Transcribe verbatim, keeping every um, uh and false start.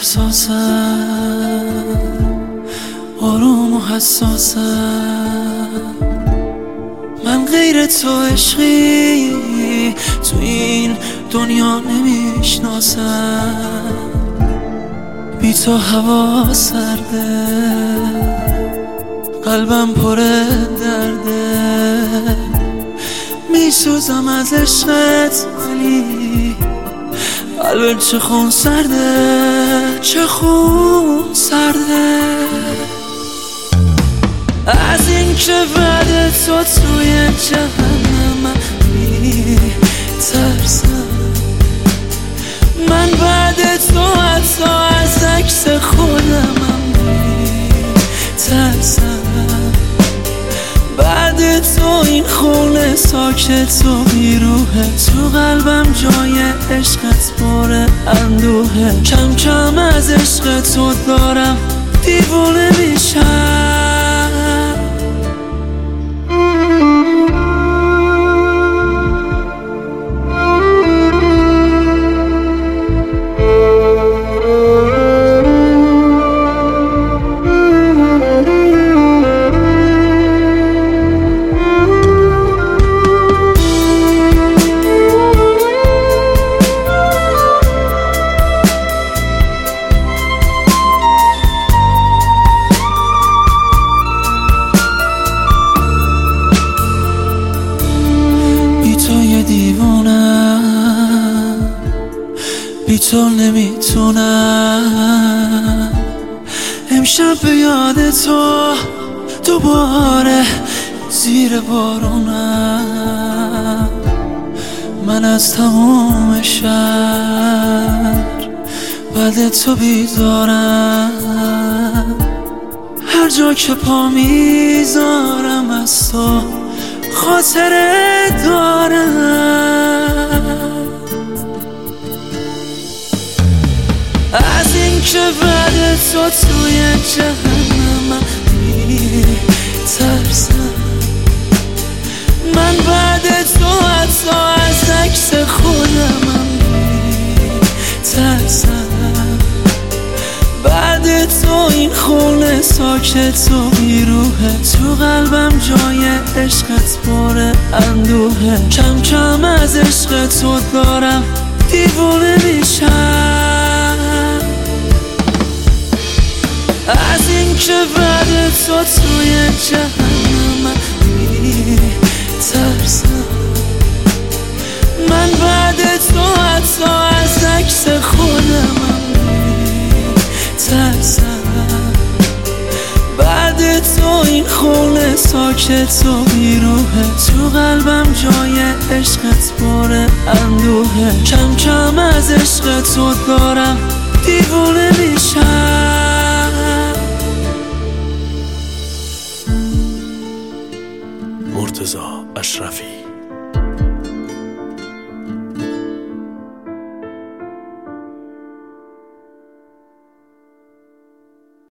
احساسم، آروم و حساسم. من غیر تو عشقی تو این دنیا نمیشناسم. بی تو هوا سرده، قلبم پر درده. میسوزم از عشقت ولی قلبم چه خون سرده، چه خون سرده. از این که بعد تو توی جهنم میترسم. من بعد تو حتی از عکس خودم میترسم. بعد تو این خونه ساکت و بیروحه، تو قلبم جای عشقت پر اندوهه. کم کم از عشق تو دارم دیوونه میشم. دیوونم بی تو نمیتونم. امشب به یاد تو دوباره زیر بارونم. من از تموم شهر بعد تو بیدارم. هر جا که پا میذارم از تو خاطره دارم. از این که بعد تو توی جهنم میترسم. من بعد تو حتی از عکس خودم میترسم. بعد تو این خونه ساکت و بیروحه، تو قلبم جای عشقت پر اندوهه. کم کم از عشق تو دارم دیوونه میشم. از این که بعد تو توی جهنم میترسم. من بعد تو حتی از عکس خودم میترسم. بعد تو این خونه ساکت و بیروحه، تو قلبم جای عشقت پر اندوهه. کم کم از عشق تو دارم دیوونه میشم.